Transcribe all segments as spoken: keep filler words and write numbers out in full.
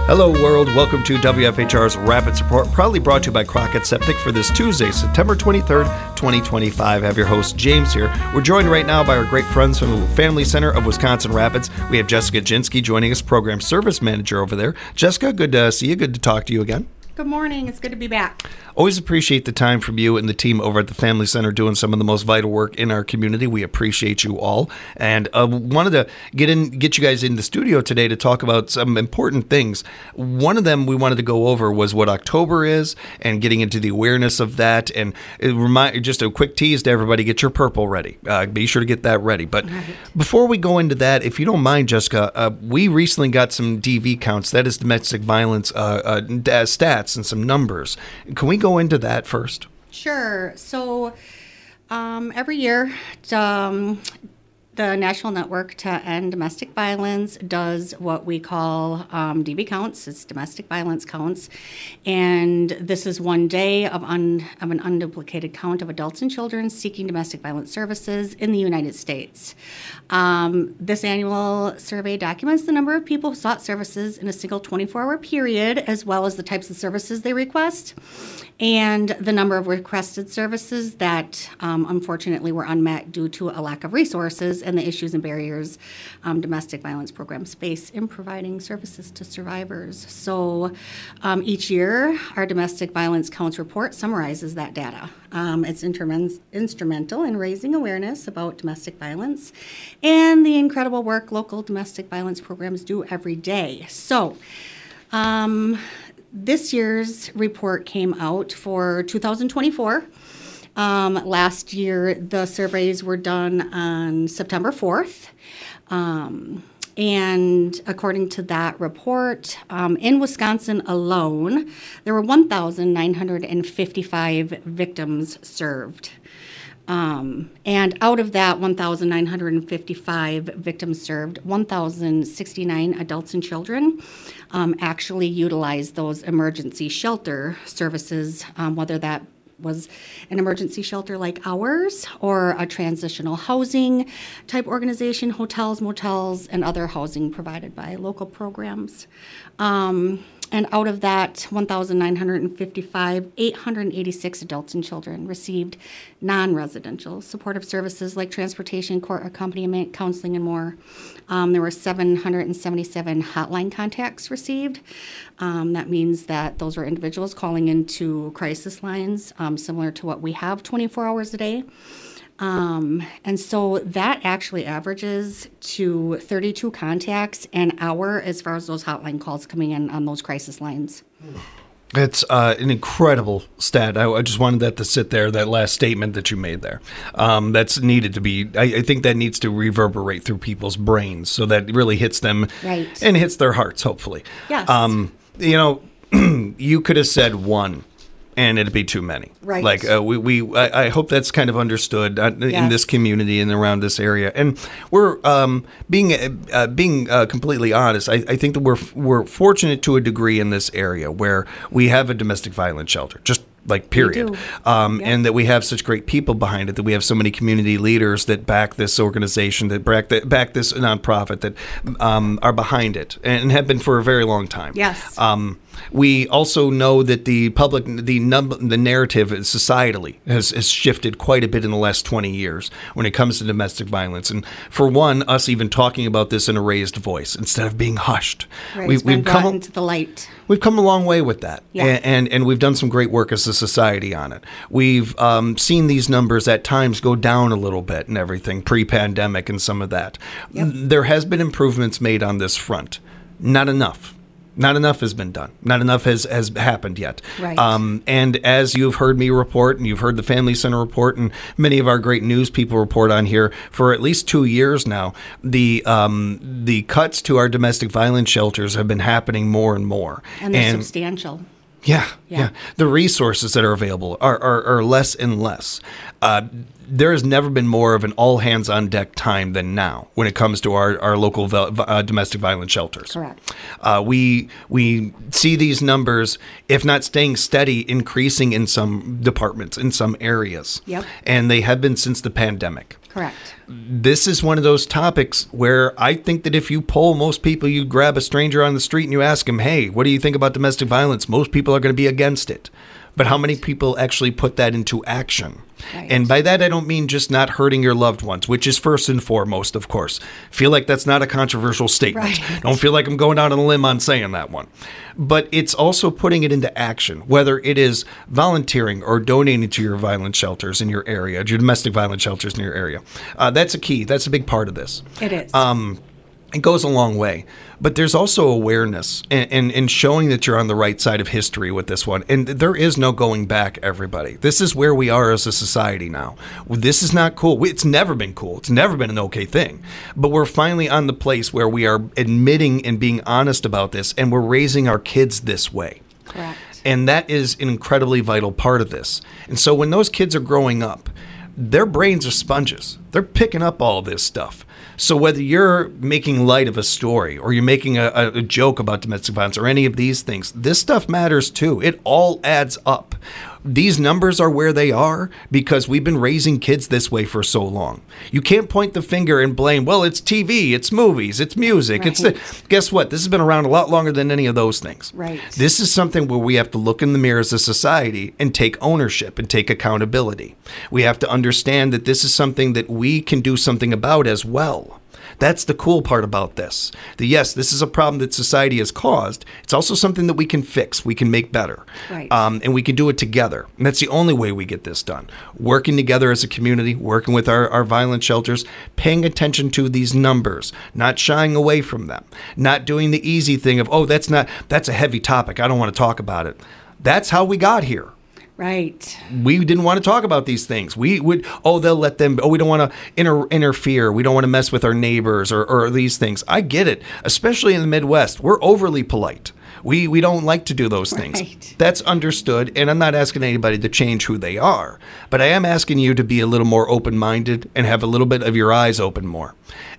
Hello, world. Welcome to W F H R's Rapid Support, proudly brought to you by Crockett Septic for this Tuesday, September twenty-third, twenty twenty-five. I have your host, James, here. We're joined right now by our great friends from the Family Center of Wisconsin Rapids. We have Jessica Jinsky joining us, Program Service Manager over there. Jessica, good to see you. Good to talk to you again. Good morning. It's good to be back. Always appreciate the time from you and the team over at the Family Center doing some of the most vital work in our community. We appreciate you all. And uh, wanted to get in, get you guys in the studio today to talk about some important things. One of them we wanted to go over was what October is and getting into the awareness of that. And it remind, just a quick tease to everybody, get your purple ready. Uh, be sure to get that ready. But right. Before we go into that, if you don't mind, Jessica, uh, we recently got some D V counts, that is domestic violence uh, uh, stats and some numbers. Can we go into that first? Sure. So um, every year, um, the National Network to End Domestic Violence does what we call um, D V counts. It's domestic violence counts. And this is one day of, un, of an unduplicated count of adults and children seeking domestic violence services in the United States. Um, this annual survey documents the number of people who sought services in a single twenty-four hour period, as well as the types of services they request, and the number of requested services that um, unfortunately were unmet due to a lack of resources and the issues and barriers um, domestic violence programs face in providing services to survivors. So um, each year, our domestic violence counts report summarizes that data. Um, it's intermen- instrumental in raising awareness about domestic violence and the incredible work local domestic violence programs do every day. So um, this year's report came out for two thousand twenty-four. Um, last year, the surveys were done on September fourth. Um, and according to that report, um, in Wisconsin alone, there were one thousand nine hundred fifty-five victims served. Um, and out of that one thousand nine hundred fifty-five victims served, one thousand sixty-nine adults and children um, actually utilized those emergency shelter services, um, whether that was an emergency shelter like ours or a transitional housing type organization, hotels, motels, and other housing provided by local programs. Um, and out of that one thousand nine hundred fifty-five, eight hundred eighty-six adults and children received non-residential supportive services like transportation, court accompaniment, counseling, and more. Um, there were seven hundred seventy-seven hotline contacts received. Um, that means that those were individuals calling into crisis lines, um, similar to what we have twenty-four hours a day. Um, and so that actually averages to thirty-two contacts an hour as far as those hotline calls coming in on those crisis lines. It's uh, an incredible stat. I, I just wanted that to sit there, that last statement that you made there. Um, that's needed to be, I, I think that needs to reverberate through people's brains so that it really hits them right. and hits their hearts, hopefully. Yes. Um, you know, you could have said one. And it'd be too many. Right. Like uh, we, we I, I hope that's kind of understood uh, yes. in this community and around this area. And we're um, being uh, being uh, completely honest. I, I think that we're we're fortunate to a degree in this area where we have a domestic violence shelter. Just like period. Um, yep. And that we have such great people behind it, that we have so many community leaders that back this organization, that back, that back this nonprofit, that um, are behind it and have been for a very long time. Yes. Um, we also know that the public, the num- the narrative societally has, has shifted quite a bit in the last twenty years when it comes to domestic violence. And for one, us even talking about this in a raised voice instead of being hushed. Right. We, it's been we've brought come into the light. We've come a long way with that. Yeah. And, and and we've done some great work as a society on it. We've um, seen these numbers at times go down a little bit and everything, pre-pandemic and some of that. Yep. There has been improvements made on this front. Not enough. Not enough has been done. Not enough has, has happened yet. Right. Um, and as you've heard me report, and you've heard the Family Center report, and many of our great news people report on here for at least two years now, the um, the cuts to our domestic violence shelters have been happening more and more. And they're and, substantial. Yeah, yeah, yeah. The resources that are available are, are, are less and less. Uh, there has never been more of an all-hands-on-deck time than now when it comes to our, our local uh, domestic violence shelters. Correct. Uh, we we see these numbers, if not staying steady, increasing in some departments, in some areas. Yep. And they have been since the pandemic. Correct. This is one of those topics where I think that if you poll most people, you grab a stranger on the street and you ask him, hey, what do you think about domestic violence? Most people are going to be against it. But how many people actually put that into action? Right. And by that, I don't mean just not hurting your loved ones, which is first and foremost, of course. Feel like that's not a controversial statement. Right. Don't feel like I'm going out on a limb on saying that one. But it's also putting it into action, whether it is volunteering or donating to your violence shelters in your area, your domestic violence shelters in your area. Uh, that's a key. That's a big part of this. It is. Um, It goes a long way. But there's also awareness and, and, and showing that you're on the right side of history with this one. And there is no going back, everybody. This is where we are as a society now. This is not cool. It's never been cool. It's never been an okay thing. But we're finally on the place where we are admitting and being honest about this, and we're raising our kids this way. Correct. And that is an incredibly vital part of this. And so when those kids are growing up, their brains are sponges. They're picking up all this stuff. So whether you're making light of a story or you're making a, a joke about domestic violence or any of these things, this stuff matters too. It all adds up. These numbers are where they are because we've been raising kids this way for so long. You can't point the finger and blame, well, it's T V, it's movies, it's music. Right. It's the, guess what? This has been around a lot longer than any of those things. Right. This is something where we have to look in the mirror as a society and take ownership and take accountability. We have to understand that this is something that we can do something about as well. That's the cool part about this. That yes, this is a problem that society has caused. It's also something that we can fix, we can make better. Right. Um, and we can do it together. And that's the only way we get this done. Working together as a community, working with our, our violence shelters, paying attention to these numbers, not shying away from them, not doing the easy thing of, oh, that's not, that's a heavy topic. I don't want to talk about it. That's how we got here. Right. We didn't want to talk about these things. We would, oh, they'll let them, oh, we don't want to inter- interfere. We don't want to mess with our neighbors or, or these things. I get it. Especially in the Midwest, we're overly polite. We we don't like to do those things. Right. That's understood, and I'm not asking anybody to change who they are. But I am asking you to be a little more open-minded and have a little bit of your eyes open more.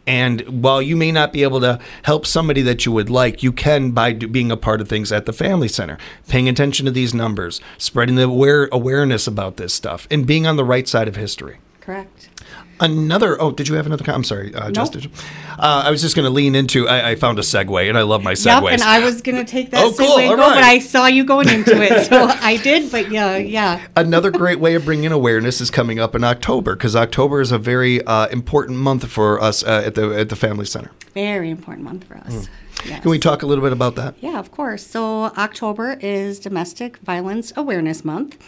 And while you may not be able to help somebody that you would like, you can by do, being a part of things at the Family Center, paying attention to these numbers, spreading the aware, awareness about this stuff, and being on the right side of history. Correct. Another, oh, did you have another comment? I'm sorry, uh, nope. Justin. Uh, I was just going to lean into, I, I found a segue, and I love my segues. Yep, and I was going to take that oh, segue cool. and go, right. but I saw you going into it, so I did, but yeah, yeah. Another great way of bringing awareness is coming up in October, because October is a very uh, important month for us uh, at the at the Family Center. Very important month for us. Mm. Yes. Can we talk a little bit about that? Yeah, of course. So October is Domestic Violence Awareness Month,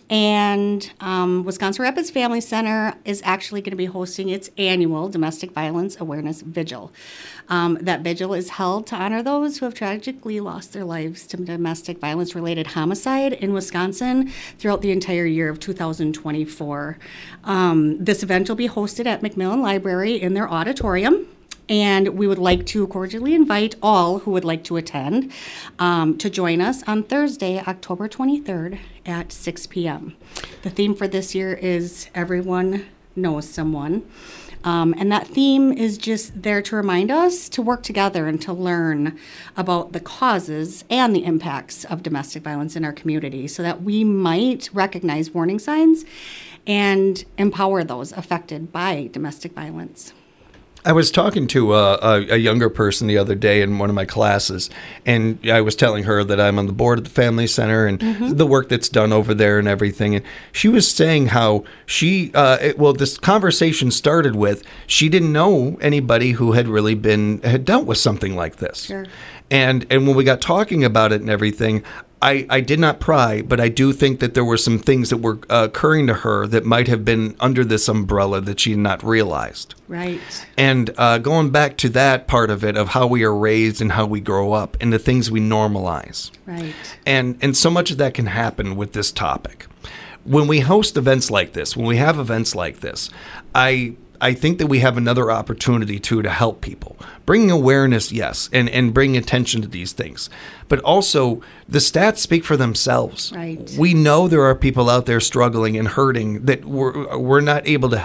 and um, Wisconsin Rapids Family Center is actually going to be hosting its annual Domestic Violence Awareness Vigil. Um, that vigil is held to honor those who have tragically lost their lives to domestic violence-related homicide in Wisconsin throughout the entire year of two thousand twenty-four. Um, this event will be hosted at McMillan Library in their auditorium. And we would like to cordially invite all who would like to attend um, to join us on Thursday, October twenty-third at six p.m. The theme for this year is Everyone Knows Someone. Um, and that theme is just there to remind us to work together and to learn about the causes and the impacts of domestic violence in our community so that we might recognize warning signs and empower those affected by domestic violence. I was talking to a, a, a younger person the other day in one of my classes, and I was telling her that I'm on the board of the Family Center and mm-hmm. the work that's done over there and everything. And she was saying how she, uh, it, well, this conversation started with she didn't know anybody who had really been, had dealt with something like this. Sure. And and when we got talking about it and everything, I, I did not pry, but I do think that there were some things that were uh, occurring to her that might have been under this umbrella that she had not realized. Right. And uh, going back to that part of it, of how we are raised and how we grow up and the things we normalize. Right. And and so much of that can happen with this topic. When we host events like this, when we have events like this, I... I think that we have another opportunity, too, to help people. Bringing awareness, yes, and, and bring attention to these things. But also, the stats speak for themselves. Right. We know there are people out there struggling and hurting that we're, we're not able to help.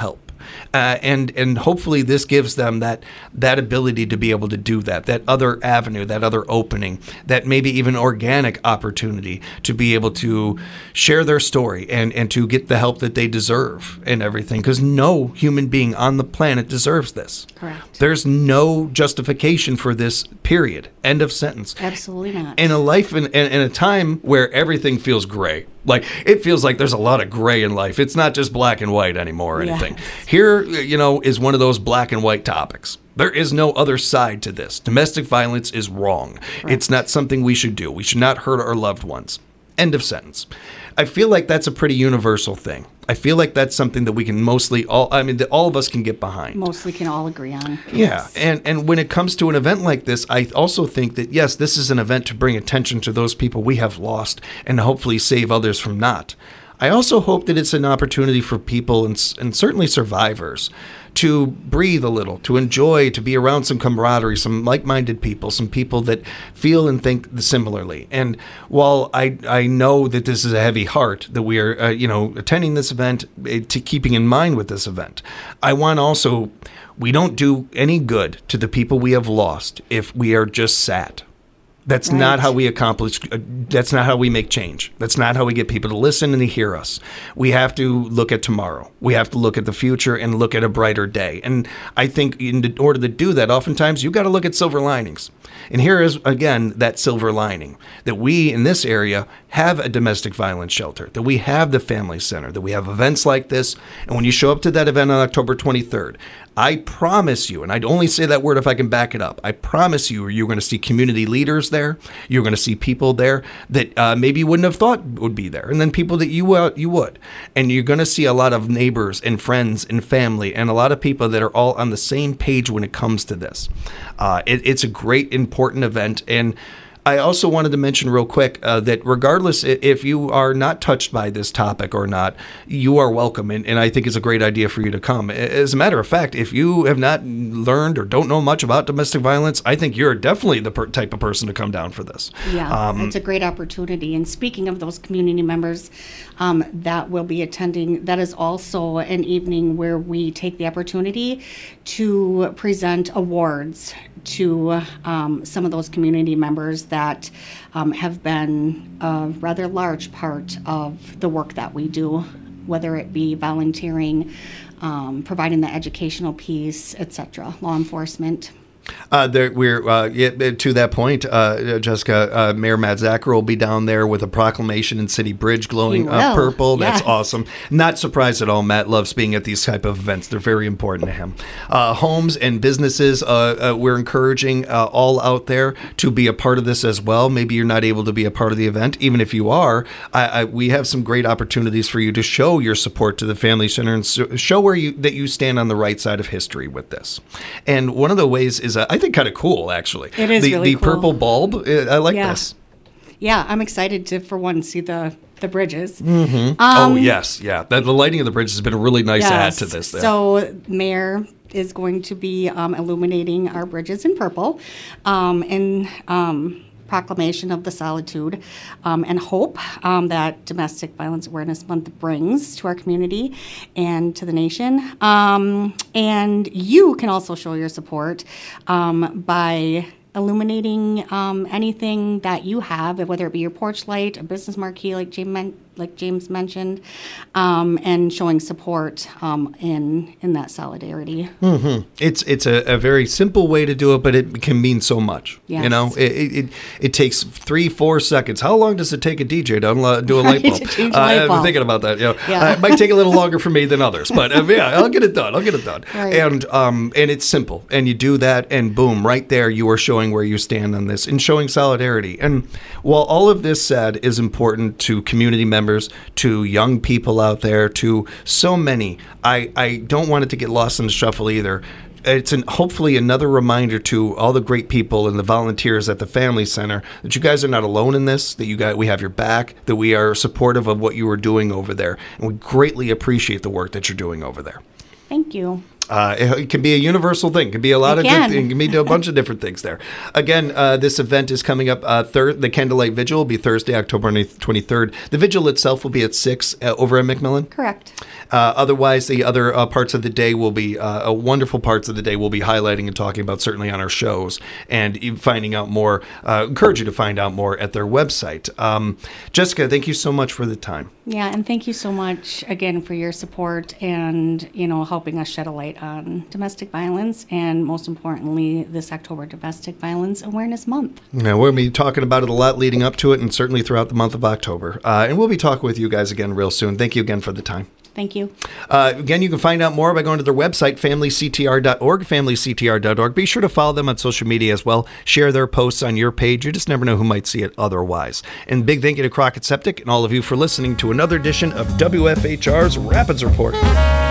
Uh, and and hopefully this gives them that that ability to be able to do that, that other avenue, that other opening, that maybe even organic opportunity to be able to share their story and, and to get the help that they deserve and everything. Because no human being on the planet deserves this. Correct. There's no justification for this, period. End of sentence. Absolutely not. In a life, in, in, in a time where everything feels gray. Like, it feels like there's a lot of gray in life. It's not just black and white anymore or anything. Yes. Here, you know, is one of those black and white topics. There is no other side to this. Domestic violence is wrong. Right. It's not something we should do. We should not hurt our loved ones. End of sentence. I feel like that's a pretty universal thing. I feel like that's something that we can mostly all, I mean, that all of us can get behind. Mostly can all agree on. Yeah, Yes. and, and when it comes to an event like this, I also think that, yes, this is an event to bring attention to those people we have lost and hopefully save others from not. I also hope that it's an opportunity for people and, and certainly survivors to breathe a little, to enjoy, to be around some camaraderie, some like-minded people, some people that feel and think similarly. And while I I know that this is a heavy heart that we are, uh, you know, attending this event, uh, to keeping in mind with this event, I want also, we don't do any good to the people we have lost if we are just sad. That's Right. not how we accomplish, uh, that's not how we make change. That's not how we get people to listen and to hear us. We have to look at tomorrow. We have to look at the future and look at a brighter day. And I think in order to do that, oftentimes you got to look at silver linings. And here is, again, that silver lining, that we in this area have a domestic violence shelter, that we have the family center, that we have events like this. And when you show up to that event on October twenty-third, I promise you, and I'd only say that word if I can back it up, I promise you you're going to see community leaders there. You're going to see people there that uh, maybe you wouldn't have thought would be there, and then people that you, uh, you would. And you're going to see a lot of neighbors and friends and family and a lot of people that are all on the same page when it comes to this. Uh, it, it's a great, important event. And I also wanted to mention real quick uh, that regardless if you are not touched by this topic or not, you are welcome. And, and I think it's a great idea for you to come. As a matter of fact, if you have not learned or don't know much about domestic violence, I think you're definitely the per- type of person to come down for this. Yeah, Um, it's a great opportunity. And speaking of those community members um, that will be attending, that is also an evening where we take the opportunity to present awards to um, some of those community members that um, have been a rather large part of the work that we do, whether it be volunteering, um, providing the educational piece, et cetera, law enforcement. Uh, there, we're uh, yeah, to that point, uh, Jessica. Uh, Mayor Matt Zacher will be down there with a proclamation in City Bridge glowing He uh, will, purple. That's yes. awesome. Not surprised at all. Matt loves being at these type of events. They're very important to him. Uh, homes and businesses, uh, uh, we're encouraging uh, all out there to be a part of this as well. Maybe you're not able to be a part of the event. Even if you are, I, I, we have some great opportunities for you to show your support to the Family Center and so, show where you that you stand on the right side of history with this. And one of the ways is, uh, I think, kind of cool, actually. It is the, really the cool. purple bulb. uh, I like Yeah. this. Yeah, I'm excited to, for one, see the, the bridges. Mm-hmm. oh, yes. Yeah. The, the lighting of the bridge has been a really nice add to this. There. So, Mayor is going to be um, illuminating our bridges in purple um, in um, proclamation of the solitude um, and hope um, that Domestic Violence Awareness Month brings to our community and to the nation. Um, and you can also show your support um, by illuminating um, anything that you have, whether it be your porch light, a business marquee, like James, men- like James mentioned, um, and showing support um, in in that solidarity. Mm-hmm. It's it's a, a very simple way to do it, but it can mean so much. Yes. You know, it, it it it takes three, four seconds. How long does it take a D J to unlo- do a light Right, bulb? to change a Uh, light I've been bulb. thinking about that. You know, Yeah. uh, it might take a little longer for me than others, but uh, yeah, I'll get it done. I'll get it done. Right. And um and it's simple, and you do that, and boom, right there, you are showing where you stand on this and showing solidarity. And while all of this said is important to community members, to young people out there, to so many, I, I don't want it to get lost in the shuffle either. It's an, hopefully another reminder to all the great people and the volunteers at the Family Center that you guys are not alone in this, that you got, we have your back, that we are supportive of what you are doing over there. And we greatly appreciate the work that you're doing over there. Thank you. Uh, it, it can be a universal thing. It can be a lot it of can. good things. It can be a bunch of different things there. Again, uh, this event is coming up. Uh, thir- the Candlelight Vigil will be Thursday, October twenty-third. The vigil itself will be at six uh, over at McMillan. Correct. Uh, otherwise, the other uh, parts of the day will be uh, uh, wonderful parts of the day we'll be highlighting and talking about certainly on our shows, and finding out more. Uh, encourage you to find out more at their website. Um, Jessica, thank you so much for the time. Yeah, and thank you so much again for your support and, you know, helping us shed a light on domestic violence, and most importantly, this October Domestic Violence Awareness Month. Yeah, we'll be talking about it a lot leading up to it, and certainly throughout the month of October. Uh, and we'll be talking with you guys again real soon. Thank you again for the time. Thank you. Uh, again, you can find out more by going to their website, family c t r dot org, family c t r dot org. Be sure to follow them on social media as well. Share their posts on your page. You just never know who might see it otherwise. And big thank you to Crockett Septic and all of you for listening to another edition of W F H R's Rapids Report.